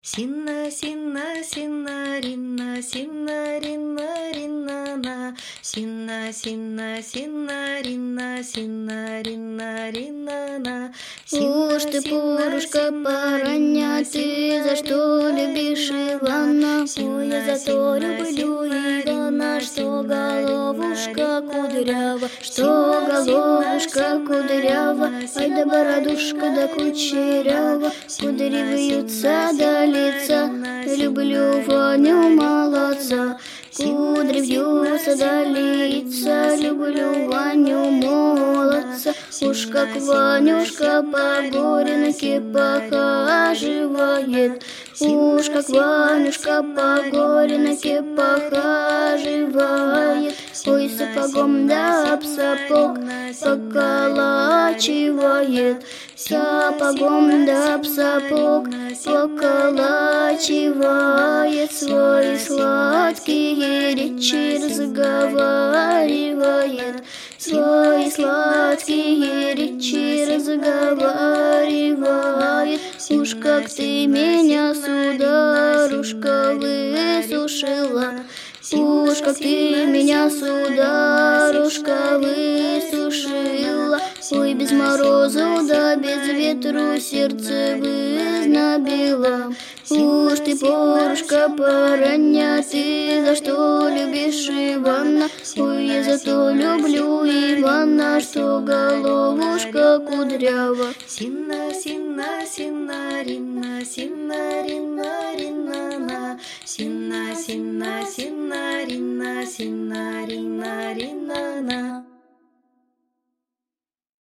Синна, синна, синна, ринна, синна, ринна, ринна, на. Синна, синна, синна, ринна, синна, ринна, ринна, на. Уж ты, порушка, порання, ты за что любишь Ивана? Ой, я за то люблю Ивана, что головушка кудрява, что головушка кудрява, ай да бородушка да кучерява, кудри вьются до лица, люблю Ваню молодца. Кудри вьются до лица, люблю Ваню молодца. Уж как Ванюшка по горенке похаживает, уж как Ванюшка по горенке похаживает. Ой, сапогом да об сапог поколачивает, сапогом да об сапог поколачивает. Свои сладкие речи разговаривает, свои сладкие речи разговаривает. Уж как ты меня, сударушка, высушила, уж как ты меня, сударушка, высушила. Ой, без морозу да без ветру сердце вызнобило. Уж ты, порушка, порання, ты за что любишь Ивана? Ой, я за то люблю Ивана, что головушка кудрява. Синна, синна, синна, ринна, синна, ринна, ринна, на. Синна, синна, синна, ринна, синна, ринна, ринна, на.